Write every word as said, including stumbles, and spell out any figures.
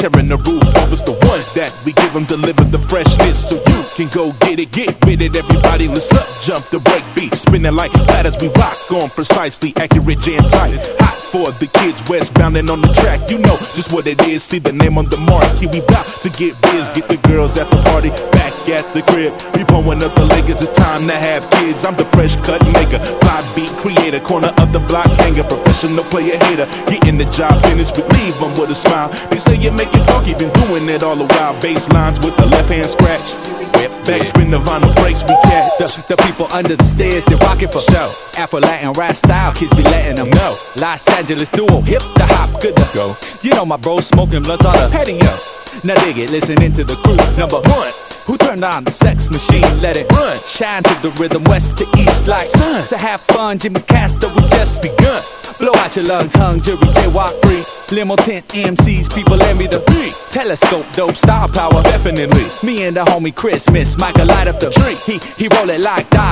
tearing the roof off. It's the one that we give them, deliver the freshness, so you can go get it, get with it. Everybody, let's up, jump the break beat, spinning like that as we rock on precisely, accurate, jam tight, hot for the kids westbound and on the track. You know just what it is. See the name on the marquee. We bout to get biz, get the girls at the party, back at the crib. We pulling up the Lakers. It's time to have kids. I'm the fresh cut maker, fly beat creator, corner of the block hanger, professional player hater. Getting the job finished, we leave them with a smile. They say you make it funky, been doing it all the while. Bass lines with the left hand scratch. Backspin the vinyl breaks, we catch. The, the people under the stairs, they rockin' for show. Afro-Latin rap style, kids be letting them know. Los Angeles duo, hip the hop, good to go. You know my bro smoking blunts on the patio. Now dig it, listening to the crew. Number one, who turned on the sex machine, let it run. Shine to the rhythm, west to east like sun. So have fun, Jimmy Castor, we just begun. Blow out your lungs, hung, jury, J-Walk free. Limo tent M Cs, people envy the beat. Telescope, dope, star power, definitely. Me and the homie Chris, Miss Michael light up the tree. He, he roll it like Doc.